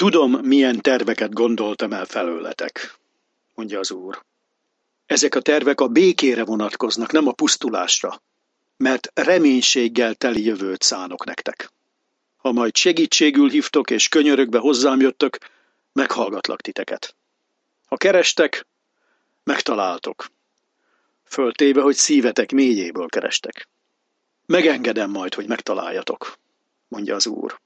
Tudom, milyen terveket gondoltam el felőletek, mondja az Úr. Ezek a tervek a békére vonatkoznak, nem a pusztulásra, mert reménységgel teli jövőt szánok nektek. Ha majd segítségül hívtok és könyörögve hozzám jöttök, meghallgatlak titeket. Ha kerestek, megtaláltok. Föltéve, hogy szívetek mélyéből kerestek. Megengedem majd, hogy megtaláljatok, mondja az Úr.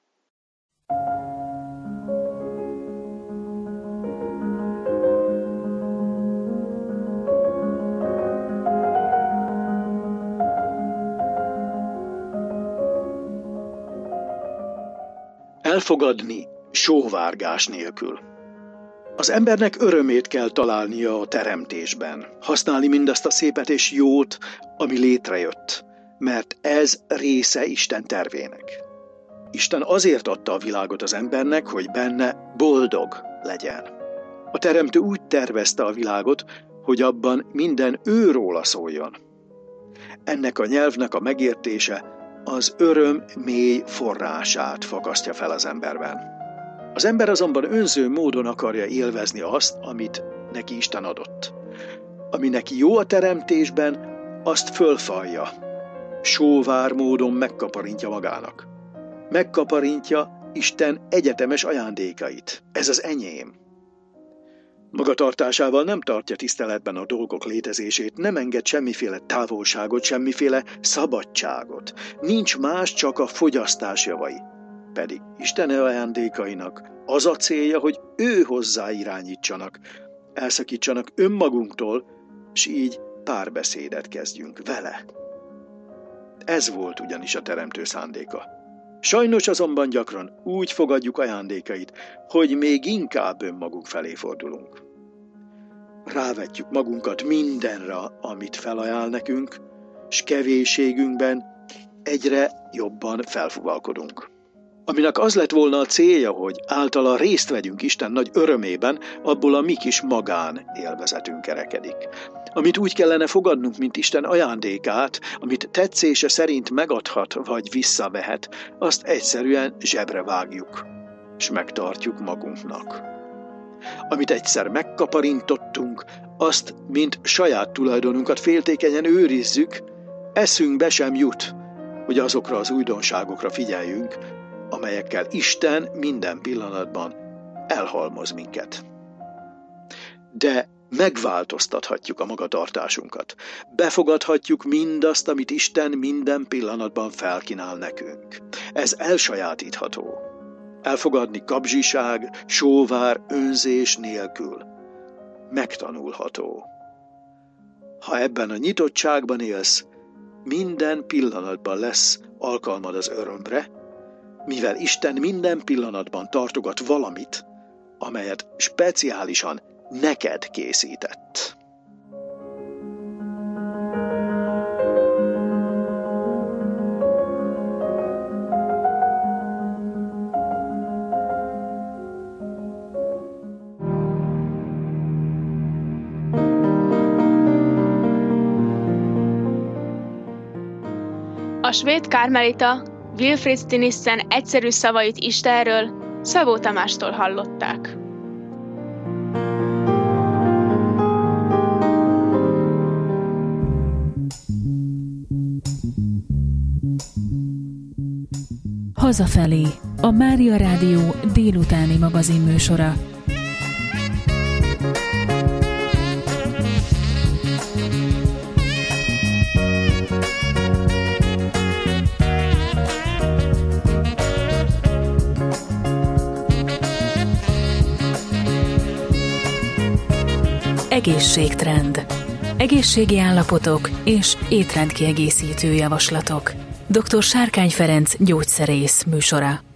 Elfogadni sóvárgás nélkül. Az embernek örömét kell találnia a teremtésben, használni mindazt a szépet és jót, ami létrejött, mert ez része Isten tervének. Isten azért adta a világot az embernek, hogy benne boldog legyen. A teremtő úgy tervezte a világot, hogy abban minden őróla szóljon. Ennek a nyelvnek a megértése az öröm mély forrását fakasztja fel az emberben. Az ember azonban önző módon akarja élvezni azt, amit neki Isten adott. Ami neki jó a teremtésben, azt fölfalja. Sóvár módon megkaparintja magának. Megkaparintja Isten egyetemes ajándékait. Ez az enyém. Magatartásával nem tartja tiszteletben a dolgok létezését, nem enged semmiféle távolságot, semmiféle szabadságot. Nincs más, csak a fogyasztás javai. Pedig Isten ajándékainak az a célja, hogy ő hozzá irányítsanak, elszakítsanak önmagunktól, és így párbeszédet kezdjünk vele. Ez volt ugyanis a teremtő szándéka. Sajnos azonban gyakran úgy fogadjuk ajándékait, hogy még inkább önmagunk felé fordulunk. Rávetjük magunkat mindenre, amit felajánl nekünk, s kevésségünkben egyre jobban felfúvalkodunk. Aminek az lett volna a célja, hogy általa részt vegyünk Isten nagy örömében, abból a mi kis magán élvezetünk kerekedik. Amit úgy kellene fogadnunk, mint Isten ajándékát, amit tetszése szerint megadhat vagy visszavehet, azt egyszerűen zsebre vágjuk, és megtartjuk magunknak. Amit egyszer megkaparintottunk, azt, mint saját tulajdonunkat féltékenyen őrizzük, eszünkbe sem jut, hogy azokra az újdonságokra figyeljünk, amelyekkel Isten minden pillanatban elhalmoz minket. De megváltoztathatjuk a magatartásunkat. Befogadhatjuk mindazt, amit Isten minden pillanatban felkínál nekünk. Ez elsajátítható. Elfogadni kapzsiság, sóvár, önzés nélkül. Megtanulható. Ha ebben a nyitottságban élsz, minden pillanatban lesz alkalmad az örömre, mivel Isten minden pillanatban tartogat valamit, amelyet speciálisan neked készített. A svéd karmelita Wilfrid Stinissen egyszerű szavait Istenről Szabó Tamástól hallották. Hazafelé, a Mária Rádió délutáni magazinműsora. Egészségtrend. Egészségi állapotok és étrendkiegészítő javaslatok. Dr. Sárkány Ferenc gyógyszerész műsora.